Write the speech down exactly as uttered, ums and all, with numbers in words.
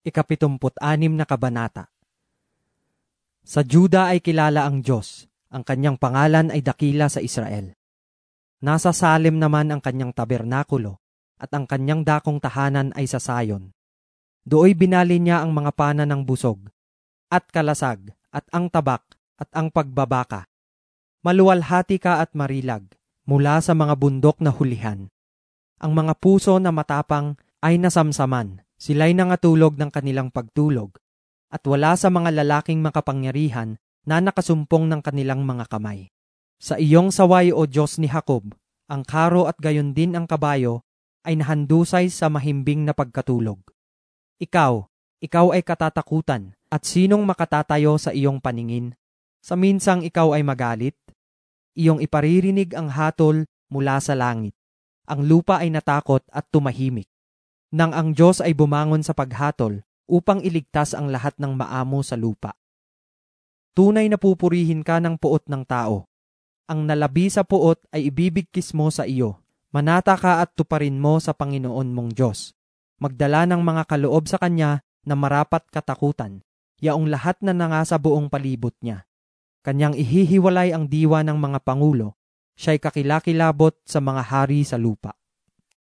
Ikapitumput-anim na kabanata. Sa Juda ay kilala ang Diyos, ang kanyang pangalan ay dakila sa Israel. Nasa Salem naman ang kanyang tabernakulo, at ang kanyang dakong tahanan ay sa Sayon. Dooy binali niya ang mga pana ng busog, at kalasag, at ang tabak, at ang pagbabaka. Maluwalhati ka at marilag, mula sa mga bundok na hulihan. Ang mga puso na matapang ay nasamsaman, sila'y nangatulog ng kanilang pagtulog, at wala sa mga lalaking makapangyarihan na nakasumpong ng kanilang mga kamay. Sa iyong saway, O Diyos ni Jacob, ang karo at gayon din ang kabayo ay nahandusay sa mahimbing na pagkatulog. Ikaw, ikaw ay katatakutan, at sinong makatatayo sa iyong paningin? Sa minsang ikaw ay magalit? Iyong iparirinig ang hatol mula sa langit. Ang lupa ay natakot at tumahimik. Nang ang Diyos ay bumangon sa paghatol upang iligtas ang lahat ng maamo sa lupa. Tunay na pupurihin ka ng puot ng tao. Ang nalabi sa puot ay ibibigkis mo sa iyo. Manata ka at tuparin mo sa Panginoon mong Diyos. Magdala ng mga kaloob sa Kanya na marapat katakutan, yaong lahat na nangasa buong palibot niya. Kanyang ihihiwalay ang diwa ng mga pangulo, siya'y kakilakilabot sa mga hari sa lupa.